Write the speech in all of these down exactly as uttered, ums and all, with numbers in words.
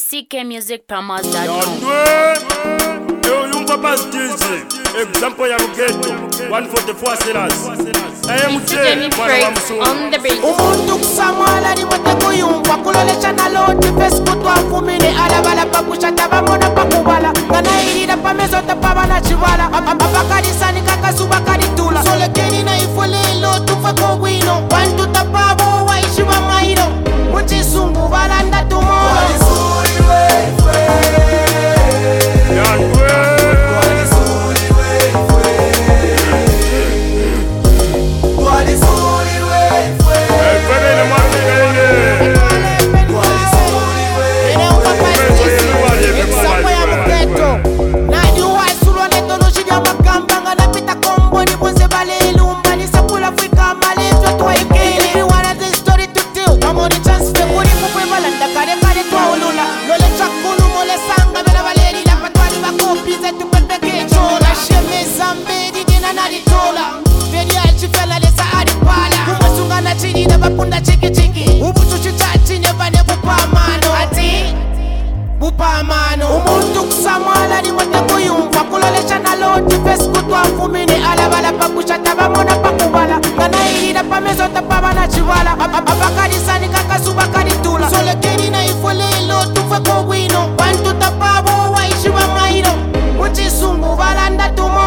C K Music Promos dot com. Eu e um papas dizem, example ya Rugeto, one forty-four sellers. I am Jamie Frakes on the beat. Umuntu kusamala ni wote kuyumva kulolecha na loti Facebook wafumine alabala pakushata bamona pakubala ngana irira pamezo tapaba na chivala abakarisani kakasuba karitula sole keni na ifolelo tufa ko wino wantu tapabo waishi wa mairo muchi sungu balanda tumo umuntu kusamala ni wote kuyumva kulolecha na loti Facebook wafumine alabala pakushata bamona pakubala ngana irira pamezo tapaba na chivala abakarisani kakasuba karitula sole keni na ifolelo tufa ko wino wantu tapabo waishi wa mairo muchi sungu balanda tumo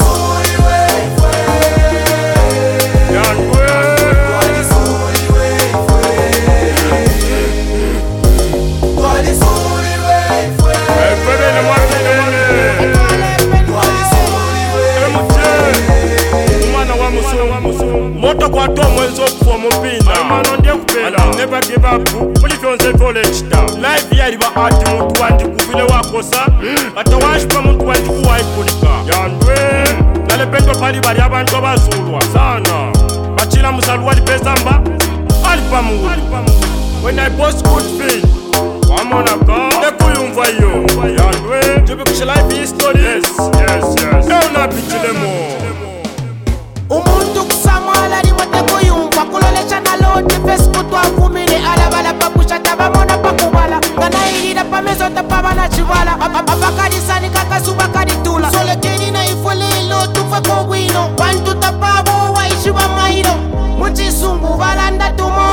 Moto kwa to mwenzo kwa mpina mano ndiye kupenda never give up mulifyonze college ta life yali ba ati muntu wandi kuvile wakosa atawashi pa muntu wandi kuwaikulika yandwe nalependo pali bali abantu abazulwa sana bachila musalu wali pesamba ali pamu when I post good feel wamona ka nekuyumva yo yandwe jibe kusha life history yes yes yes euna bichilemo umuntu kusamala ni wote kuyumva kulolecha na loti Facebook wafumine alabala pakushata bamona pakubala ngana irira pamezo tapaba na chivala abakarisani kakasuba karitula sole keni na ifolelo tufa ko wino wantu tapabo waishi wa mairo muchi sungu balanda tumo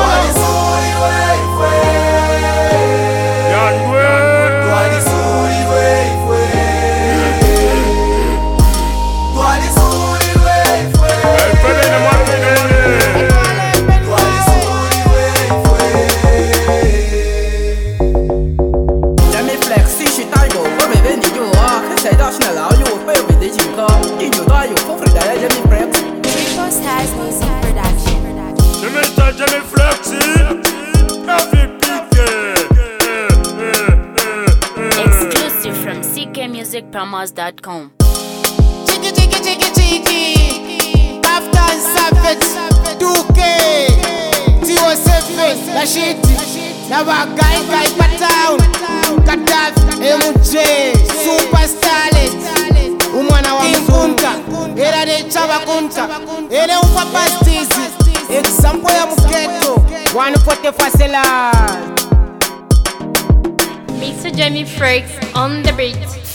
Jamie Frakes, Exclusive from C K Music Promos dot com. Chiki chiki chiki chiki Kaftan Savage two K T O seven La shiti Na bagai gai patown Gaddafi M J Superstarlet Umwana wa mkunta Era de chaba kunta Ele ufa pastizi Example ya Rugeto one forty-four sellers. Mister Jamie Frakes on the beat.